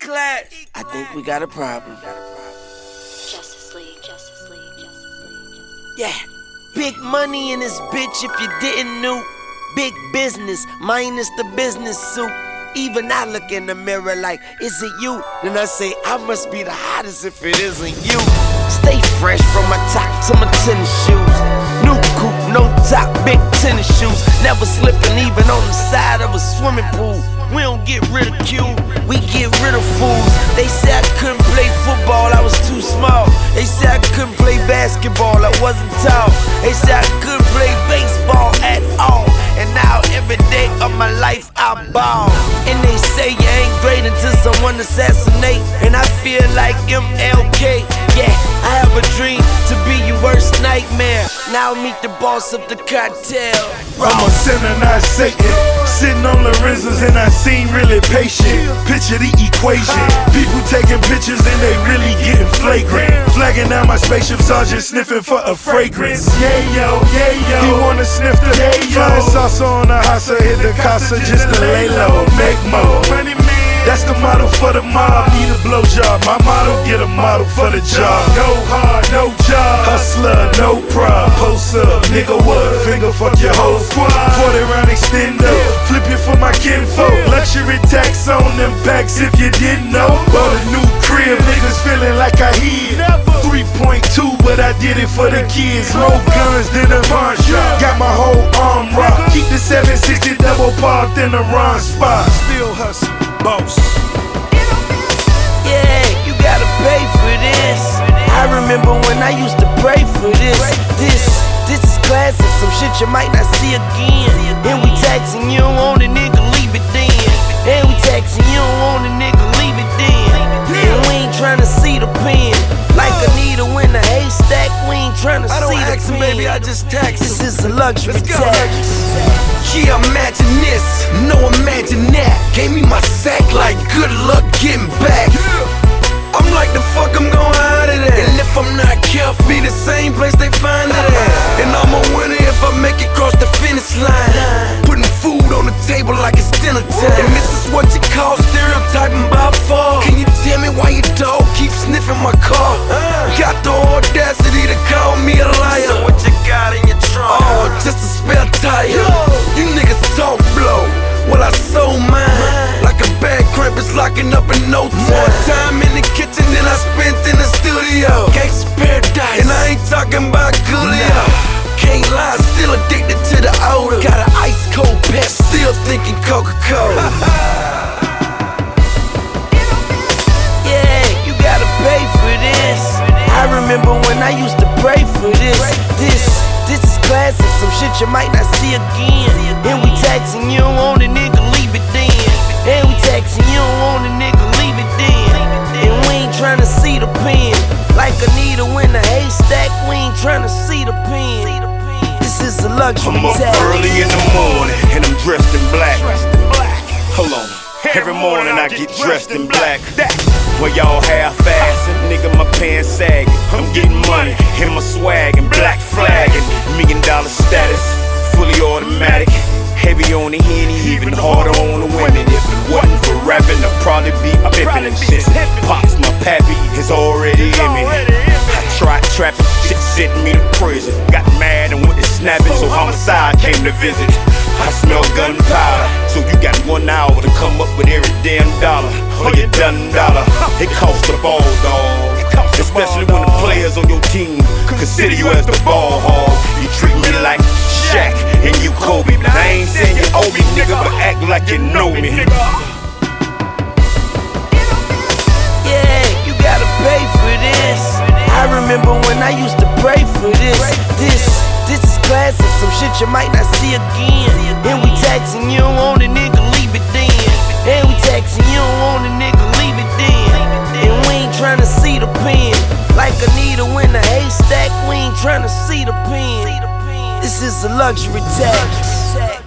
E-Class. I think we got a problem. Justice League, Justice League, Justice League. Yeah, big money in this bitch if you didn't know. Big business, minus the business suit. Even I look in the mirror like, is it you? Then I say, I must be the hottest if it isn't you. Stay fresh from my top to my tennis shoes. New coupe, no top, big tennis shoes. Never slipping even on the side of a swimming pool. We don't get ridiculed, we get rid of fools. They say I couldn't play football, I was too small. They say I couldn't play basketball, I wasn't tall. They say I couldn't play baseball at all. And now every day of my life I ball. And they say you ain't great until someone assassinate. And I feel like MLK. Yeah, I have a dream to be your worst nightmare. Now meet the boss of the cartel. I'm a sinner, not Satan. Sitting on Lorenzo's and I seem really patient. Picture the equation. People taking pictures and they really getting flagrant. Flagging down my spaceship, sergeant sniffing for a fragrance. Yeah yo, he wanna sniff the flying salsa on the hossa, hit the casa just to lay low, make more. That's the motto for the mob, need a blowjob. My motto, get a model for the job. No hard, no job. Hustler, no prob. Post up, nigga what? Finger fuck your whole squad. 40 round extendo, flip it for my kinfolk. Luxury tax on them packs if you didn't know. Bought a new crib, niggas feeling like I hid. 3.2, but I did it for the kids. More guns than a pawn shop. Got my whole arm rocked. Keep the 760 double parked in the wrong spot. Still hustle, boss. Yeah, you gotta pay for this. I remember when I used to pray for this. This is classic, some shit you might not see again. And we taxing you don't want a nigga, leave it then. And we taxing you don't want a nigga, leave it then. And we ain't tryna see the pen. Like a needle in a haystack, we ain't tryna see the pen. Baby, I just text. This is a luxury tax. Yeah, imagine this, no imagine that. Gave me my sack like good luck getting back. I'm like the fuck I'm gon' hide it at. And if I'm not careful, be the same place they find it at. And I'm a winner if I make it cross the finish line. Putting food on the table like it's dinner time. And this is what you call stereotyping by far. Can you tell me why your dog keeps sniffing my car? Got the audacity to call me a liar. So what you got in your trunk? Oh, just a spare tire. You niggas talk blow, well I sold mine. Like a bad cramp is locking up in no time. More time in the kitchen than I spent in the studio. Gangsta paradise, and I ain't talking about Coolio. Can't lie, still addicted to the odor. Got an ice cold pet, still thinking Coca-Cola. Yeah, you gotta pay for this. I remember when I used to pray for this. This is classic, some shit you might not see again. And we taxing you don't want a nigga, leave it then. And we taxing you don't want a nigga, leave it then. And we ain't tryna see the pen. Like a needle in a haystack, we ain't tryna see the pen. This is a luxury I'm up tax. early in the morning and I'm dressed in black. Hold on. Every morning I get dressed in black. Well, y'all half-assing, nigga, my pants sagging. I'm getting money in my swag and black flagging. $1 million status, fully automatic. Heavy on the Henny, even harder on the women. If it wasn't for rapping, I'd probably be pimping and shit. Pops, my pappy, is already in me. I tried trapping, shit sent me to prison. Got mad and went to snapping, so homicide came to visit. I smell gunpowder, so you got 1 hour to come up with every damn dollar. Or your done dollar, it costs the ball, dog. Especially when the players on your team consider you as the ball hog. You treat me like Shaq and you Kobe. I ain't saying you owe me, nigga, but act like you know me. Yeah, you gotta pay for this. I remember when I used to pray for this. This is classic, some shit you might not see again. And we taxing you don't want a nigga, leave it then. And we taxing you don't want a nigga, leave it then. And we ain't tryna see the pen. Like a needle in a haystack, we ain't tryna see the pen. This is a luxury tax.